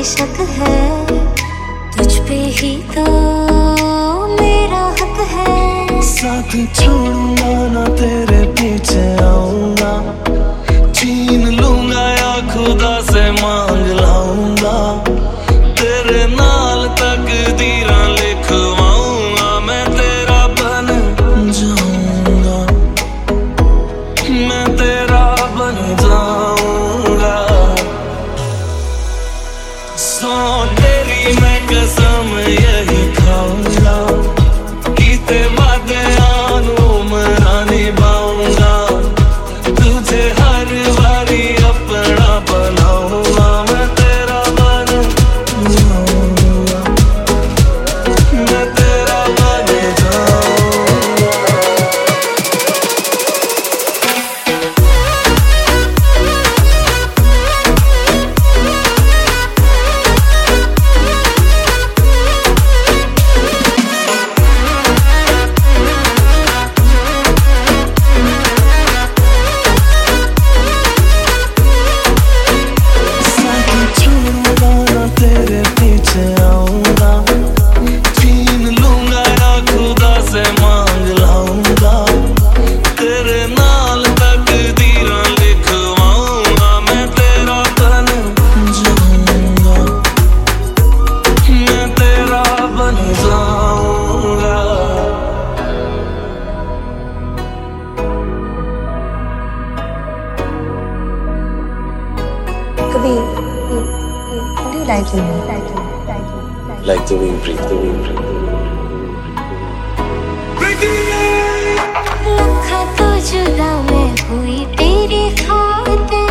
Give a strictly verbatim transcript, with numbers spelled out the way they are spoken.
शक है, तुझ पे ही तो मेरा हक है। साथ छोड़ूंगा ना तेरे पीछे आऊंगा, छीन लूंगा या खुदा से मांग लाऊंगा, तेरे नाल तकदीरां लिखवाऊंगा, मैं तेरा बन जाऊंगा, मैं तेरा बन जाऊंगा। सौ तेरी मैं कसम यही खाऊंगा, कीते वादे आनू मना निभाऊंगा, तुझे हर बारी अपना बनाऊंगा, मैं तेरा बन जाऊंगा, मैं तेरा बन जाऊंगा। तेरे पीछे आऊंगा, छीन लूंगा या खुदा से मांग लाऊंगा, तेरे नाल तकदीरां लिखवाऊंगा, मैं तेरा बन जाऊंगा, मैं तेरा बन जाऊंगा। Kabir, what do you like in me? Like in me, like in me, like in me. Like the way you breathe, the way you breathe. लखा तो जुदा मैं हुई तेरी खातिर।